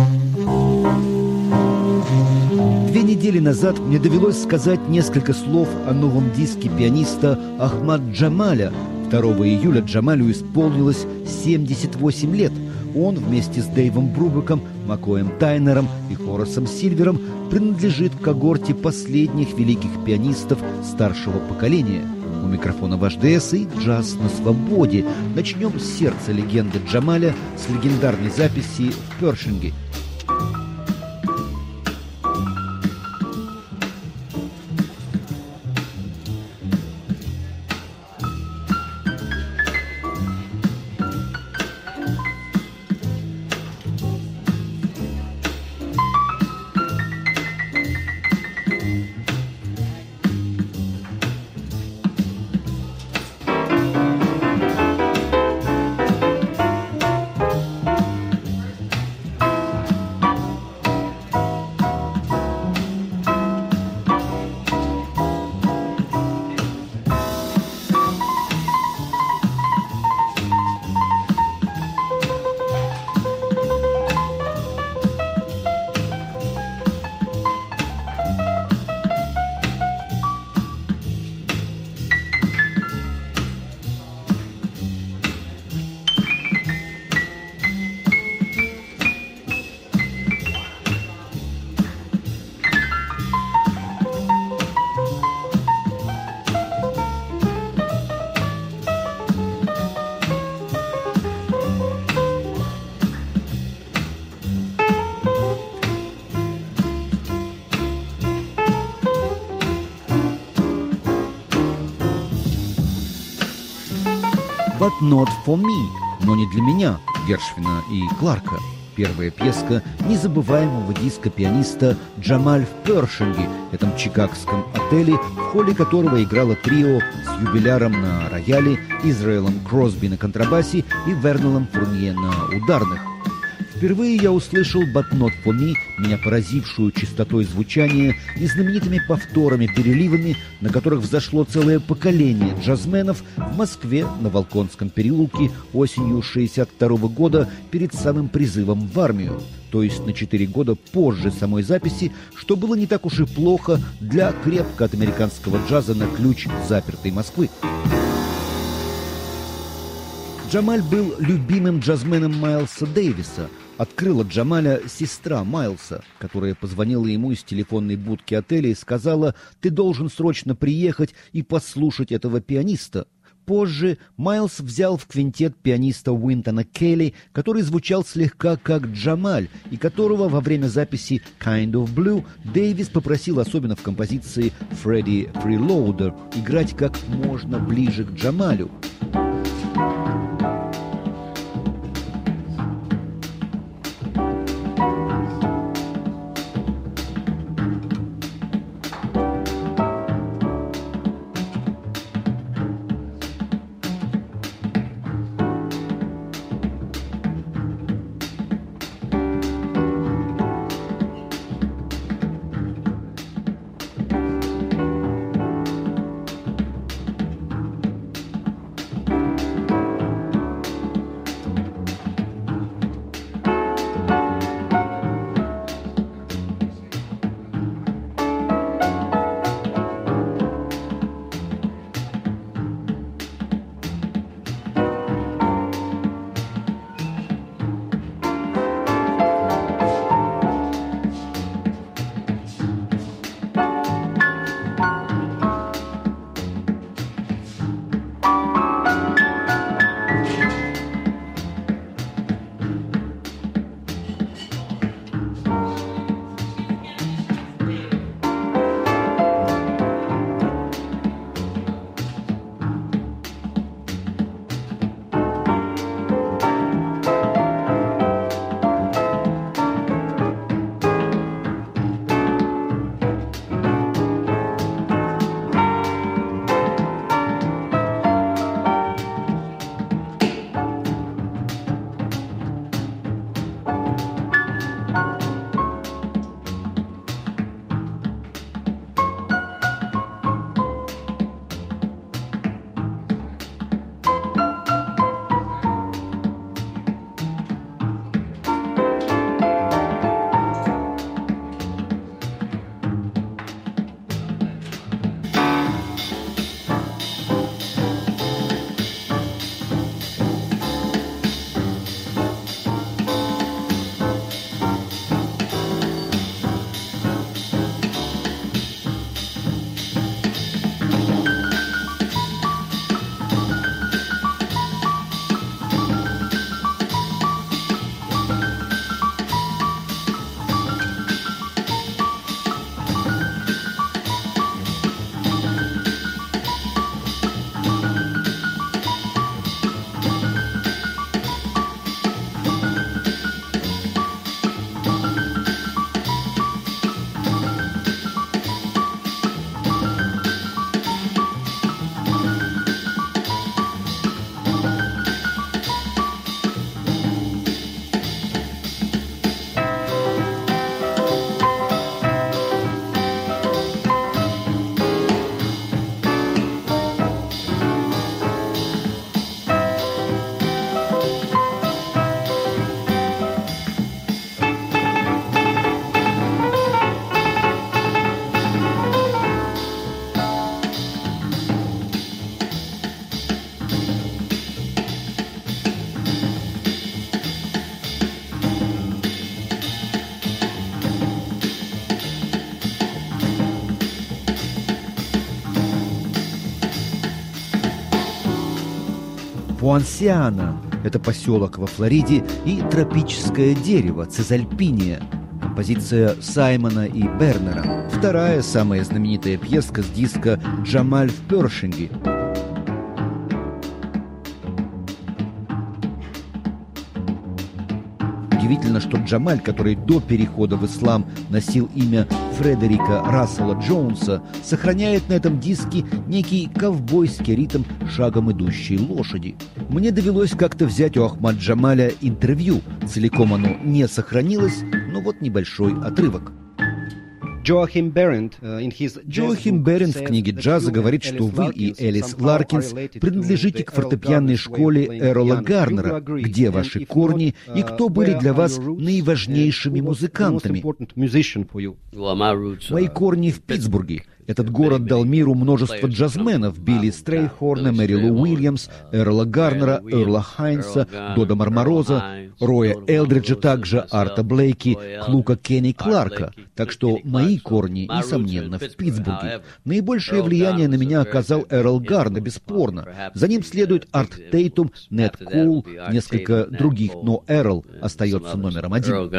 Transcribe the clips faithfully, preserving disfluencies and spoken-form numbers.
Две недели назад мне довелось сказать несколько слов о новом диске пианиста Ахмад Джамаля. второго июля Джамалю исполнилось семьдесят восемь лет. Он вместе с Дэйвом Брубеком, Маккоем Тайнером и Хорасом Сильвером принадлежит к когорте последних великих пианистов старшего поколения. У микрофона ваш ДС и джаз на свободе. Начнем с сердца легенды Джамаля, с легендарной записи в Першинге. «But not for me», но не для меня, Гершвина и Кларка. Первая пьеска незабываемого диска пианиста Джамаль в Першинге, этом чикагском отеле, в холле которого играло трио с юбиляром на рояле, Израилом Кросби на контрабасе и Вернелом Фурнье на ударных. Впервые я услышал «But not for me», меня поразившую чистотой звучания и знаменитыми повторами-переливами, на которых взошло целое поколение джазменов в Москве на Волконском переулке осенью шестьдесят второго года перед самым призывом в армию, то есть на четыре года позже самой записи, что было не так уж и плохо для крепко от американского джаза на ключ запертой Москвы. Джамаль был любимым джазменом Майлса Дэвиса. Открыла Джамаля сестра Майлса, которая позвонила ему из телефонной будки отеля и сказала: «Ты должен срочно приехать и послушать этого пианиста». Позже Майлс взял в квинтет пианиста Уинтона Келли, который звучал слегка как Джамаль, и которого во время записи «Kind of Blue» Дэвис попросил, особенно в композиции «Freddie Freeloader», играть как можно ближе к Джамалю. Поансиана – это поселок во Флориде, и тропическое дерево Цезальпиния. Композиция Саймона и Бернера. Вторая, самая знаменитая пьеска с диска «Джамаль в Першинге». Удивительно, что Джамаль, который до перехода в ислам носил имя Фредерика Рассела Джонса, сохраняет на этом диске некий ковбойский ритм шагом идущей лошади. Мне довелось как-то взять у Ахмад Джамаля интервью. Целиком оно не сохранилось, но вот небольшой отрывок. Джоахим Берент в книге джаза говорит, что вы и Элис Ларкинс принадлежите к фортепианной школе Эрола Гарнера. Где ваши корни и кто были для вас наиважнейшими музыкантами? Мои корни в Питтсбурге. Этот город дал миру множество джазменов: Билли Стрейхорна, Мэри Лу Уильямс, Эрола Гарнера, Эрла Хайнса, Дода Мармороза, Роя Элдриджа, также Арта Блейки, Клука Кенни Кларка. Так что мои корни, несомненно, в Питтсбурге. Наибольшее влияние на меня оказал Эрл Гарнер, бесспорно. За ним следует Арт Тейтум, Нэт Коул, несколько других, но Эрл остается номером один.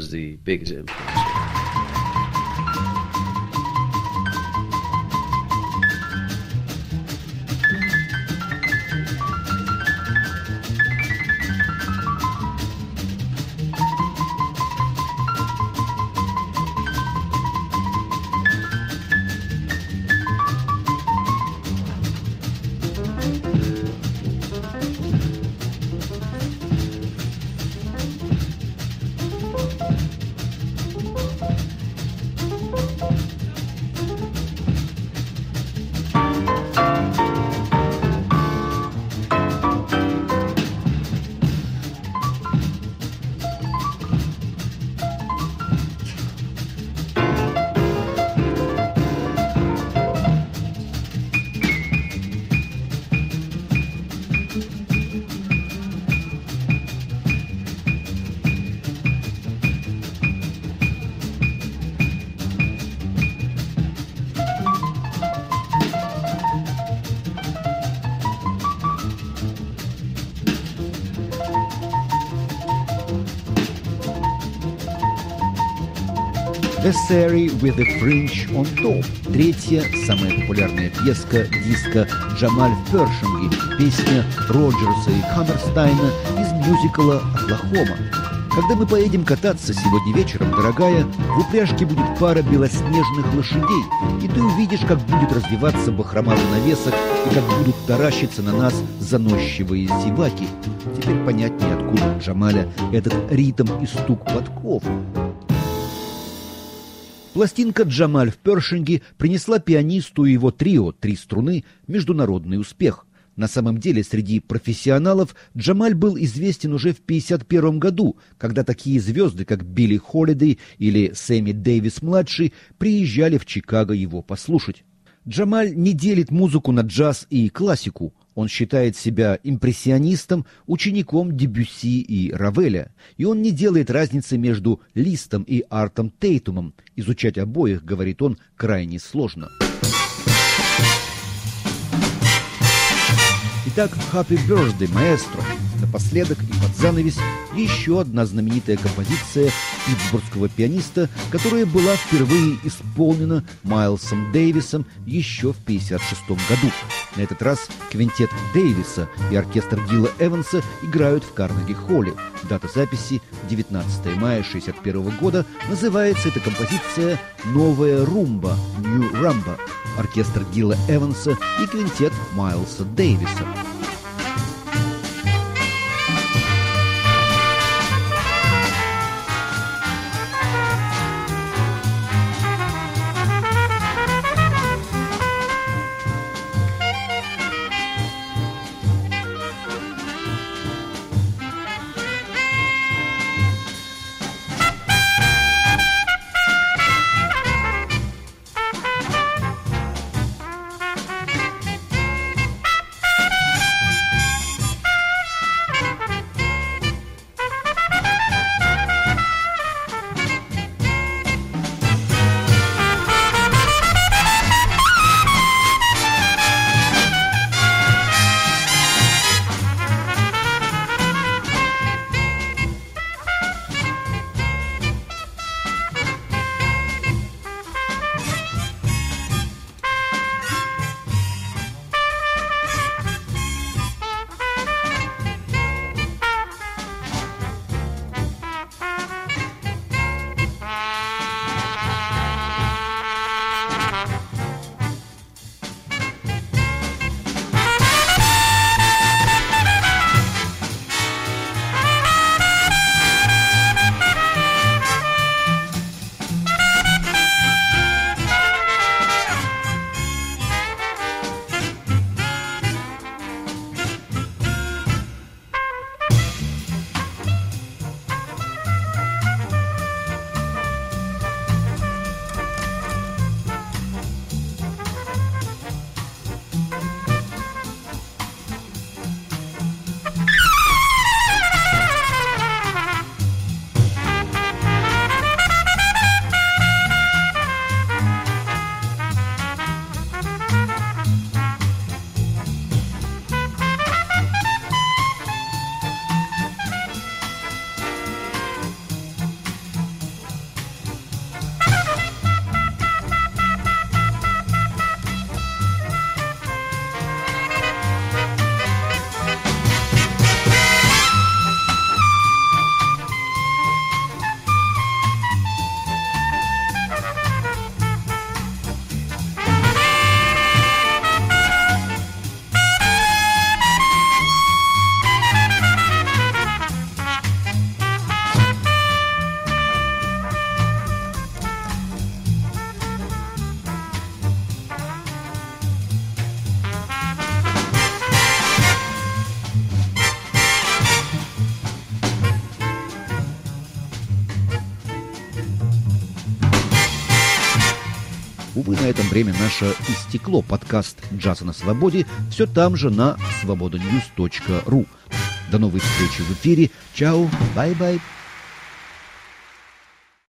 «The Sari with the Fringe on Top» — третья, самая популярная пьеска диска «Джамаль в Першинге», песня Роджерса и Хаммерстайна из мюзикла «Оклахома». Когда мы поедем кататься сегодня вечером, дорогая, в упряжке будет пара белоснежных лошадей, и ты увидишь, как будет развиваться бахрома занавесок и как будут таращиться на нас заносчивые зеваки. Теперь понятнее, откуда у Джамаля этот ритм и стук подков. Пластинка «Джамаль в Першинге» принесла пианисту и его трио «Три струны» международный успех. На самом деле, среди профессионалов Джамаль был известен уже в пятьдесят первом году, когда такие звезды, как Билли Холидей или Сэмми Дэвис-младший, приезжали в Чикаго его послушать. Джамаль не делит музыку на джаз и классику. Он считает себя импрессионистом, учеником Дебюсси и Равеля. И он не делает разницы между Листом и Артом Тейтумом. Изучать обоих, говорит он, крайне сложно. Итак, «Happy Birthday, Маэстро». Напоследок и под занавес еще одна знаменитая композиция питтсбургского пианиста, которая была впервые исполнена Майлсом Дэвисом еще в пятьдесят шестом году. На этот раз квинтет Дэвиса и оркестр Гила Эванса играют в Карнеги-холле. Дата записи девятнадцатое мая шестьдесят первого года. Называется эта композиция «Новая румба» (New Rumba). Оркестр Гила Эванса и квинтет Майлса Дэвиса. Увы, на этом время наше истекло. Подкаст «Джаза на свободе» все там же на свобода ньюс точка ру. До новой встречи в эфире. Чао, бай-бай.